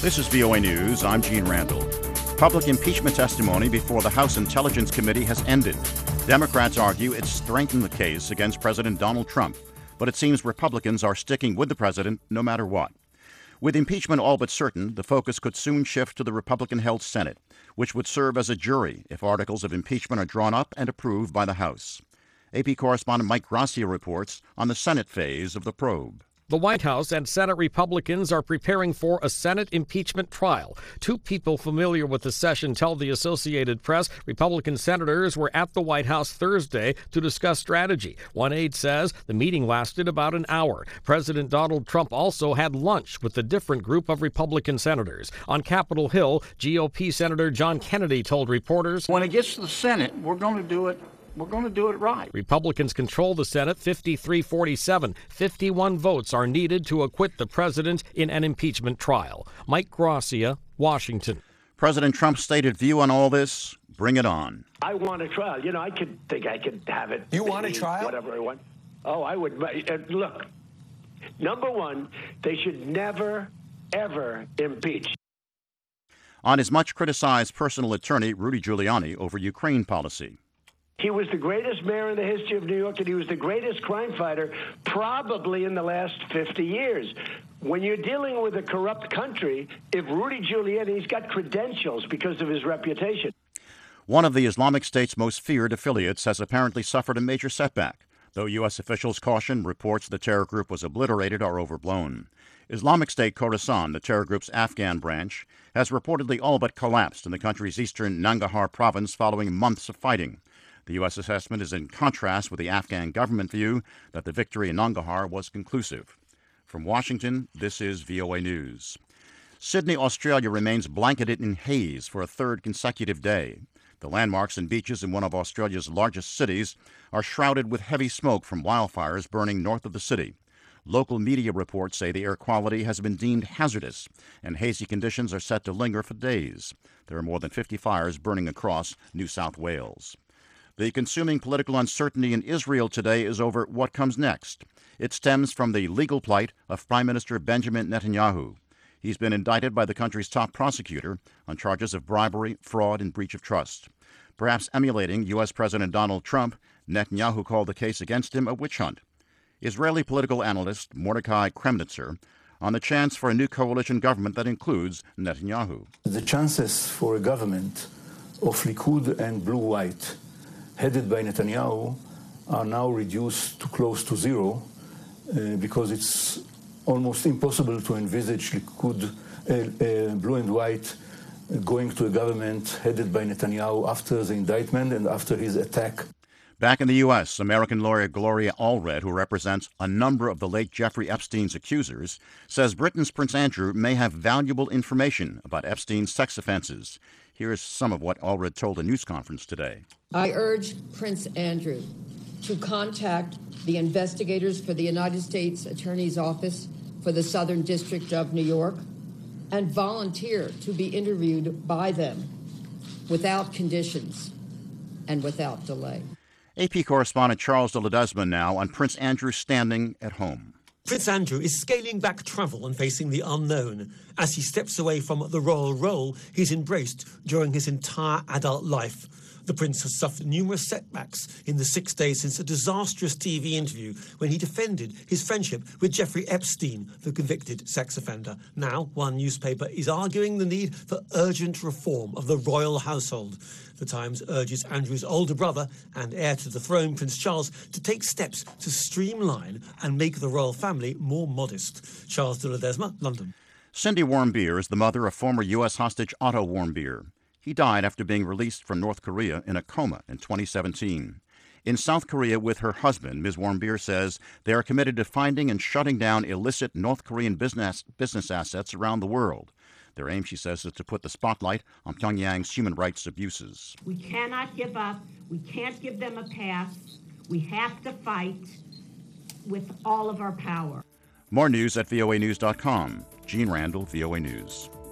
This is VOA News. I'm Gene Randall. Public impeachment testimony before the House Intelligence Committee has ended. Democrats argue it's strengthened the case against President Donald Trump, but it seems Republicans are sticking with the president no matter what. With impeachment all but certain, the focus could soon shift to the Republican-held Senate, which would serve as a jury if articles of impeachment are drawn up and approved by the House. AP correspondent Mike Gracia reports on the Senate phase of the probe. The White House and Senate Republicans are preparing for a Senate impeachment trial. Two people familiar with the session tell the Associated Press Republican senators were at the White House Thursday to discuss strategy. One aide says the meeting lasted about an hour. President Donald Trump also had lunch with a different group of Republican senators. On Capitol Hill, GOP Senator John Kennedy told reporters, "When it gets to the Senate, we're going to do it. We're going to do it right." Republicans control the Senate 53-47. 51 votes are needed to acquit the president in an impeachment trial. Mike Gracia, Washington. President Trump's stated view on all this? Bring it on. I want a trial. I could have it. You want a trial? Whatever I want. Oh, I would. Look, number one, they should never, ever impeach. On his much criticized personal attorney, Rudy Giuliani, over Ukraine policy. He was the greatest mayor in the history of New York, and he was the greatest crime fighter probably in the last 50 years. When you're dealing with a corrupt country, if Rudy Giuliani's got credentials because of his reputation. One of the Islamic State's most feared affiliates has apparently suffered a major setback, though U.S. officials caution reports the terror group was obliterated are overblown. Islamic State Khorasan, the terror group's Afghan branch, has reportedly all but collapsed in the country's eastern Nangarhar province following months of fighting. The U.S. assessment is in contrast with the Afghan government view that the victory in Nangarhar was conclusive. From Washington, this is VOA News. Sydney, Australia remains blanketed in haze for a third consecutive day. The landmarks and beaches in one of Australia's largest cities are shrouded with heavy smoke from wildfires burning north of the city. Local media reports say the air quality has been deemed hazardous, and hazy conditions are set to linger for days. There are more than 50 fires burning across New South Wales. The consuming political uncertainty in Israel today is over what comes next. It stems from the legal plight of Prime Minister Benjamin Netanyahu. He's been indicted by the country's top prosecutor on charges of bribery, fraud, and breach of trust. Perhaps emulating U.S. President Donald Trump, Netanyahu called the case against him a witch hunt. Israeli political analyst Mordecai Kremnitzer on the chance for a new coalition government that includes Netanyahu. The chances for a government of Likud and blue-white headed by Netanyahu are now reduced to close to zero because it's almost impossible to envisage Likud, blue and white, going to a government headed by Netanyahu after the indictment and after his attack. Back in the U.S., American lawyer Gloria Allred, who represents a number of the late Jeffrey Epstein's accusers, says Britain's Prince Andrew may have valuable information about Epstein's sex offenses. Here's some of what Allred told a news conference today. I urge Prince Andrew to contact the investigators for the United States Attorney's Office for the Southern District of New York and volunteer to be interviewed by them without conditions and without delay. AP correspondent Charles de Ledesma now on Prince Andrew's standing at home. Prince Andrew is scaling back travel and facing the unknown as he steps away from the royal role he's embraced during his entire adult life. The prince has suffered numerous setbacks in the 6 days since a disastrous TV interview when he defended his friendship with Jeffrey Epstein, the convicted sex offender. Now, one newspaper is arguing the need for urgent reform of the royal household. The Times urges Andrew's older brother and heir to the throne, Prince Charles, to take steps to streamline and make the royal family more modest. Charles de Ledesma, London. Cindy Warmbier is the mother of former U.S. hostage Otto Warmbier. He died after being released from North Korea in a coma in 2017. In South Korea with her husband, Ms. Warmbier says they are committed to finding and shutting down illicit North Korean business assets around the world. Their aim, she says, is to put the spotlight on Pyongyang's human rights abuses. We cannot give up. We can't give them a pass. We have to fight with all of our power. More news at voanews.com. Gene Randall, VOA News.